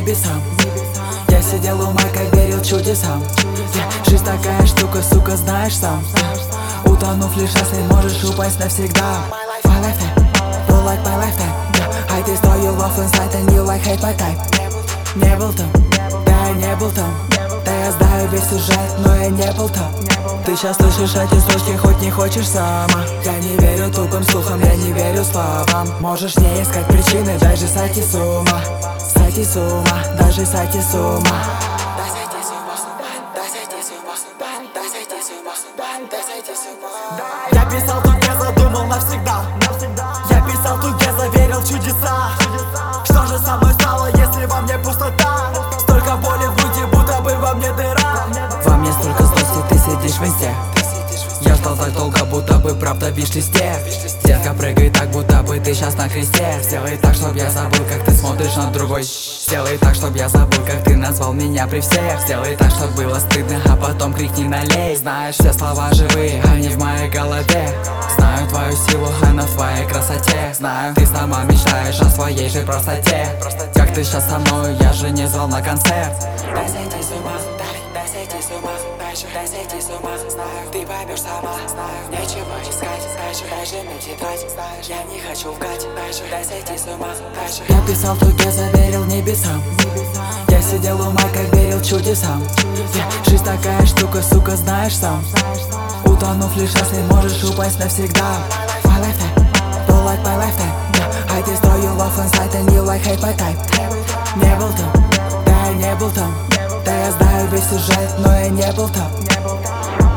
небесам. Я сидел у Мака, верил чудесам. Жизнь такая штука, сука, знаешь сам. Утонув лишь если можешь упасть навсегда. My lifetime, you like my lifetime. I destroy your love inside and you like hate my type. Не был там, да я не был там. Да я знаю весь сюжет, но я не был там. Ты сейчас слышишь эти строчки, хоть не хочешь сама. Я не верю тупым слухам, я не верю словам. Можешь не искать причины, даже сойти с ума. Сойти с ума, даже сойти с ума. Я писал тут, я задумал навсегда. Я писал тут, я заверил чудеса. Что же со мной стало, если во мне пустота? Столько боли в груди, будто бы во мне дыра. Во мне столько злости, ты сидишь в инсте. Я ждал так долго, будто бы правда в виш-листе. Детка, прыгай так, будто бы ты сейчас на кресте. Сделай так, чтоб я забыл, как ты смотришь на другой. Сделай так, чтоб я забыл, как ты назвал меня при всех. Сделай так, чтоб было стыдно, а потом крикни налей. Знаешь, все слова живые, они в моей голове. Знаю твою силу, она в твоей красоте. Знаю, ты сама мечтаешь о своей же простоте. Как ты сейчас со мной, я же не звал на концерт. Дай сойти с ума, дай сойти с ума. Дай сойти с ума, знаю, ты поймешь сама. Нечего искать, даже мне тетрадь. Я не хочу лгать, дай сойти с ума. Я писал тут, я заверил небесам. Я сидел у Мака, верил чудесам. Жизнь такая штука, сука, знаешь сам. Утонув лишь если можешь упасть навсегда. My lifetime, you like my lifetime. I destroy your love inside and you like hate my type. Не был там, да я не был там. Да я знаю весь сюжет, но я не был там.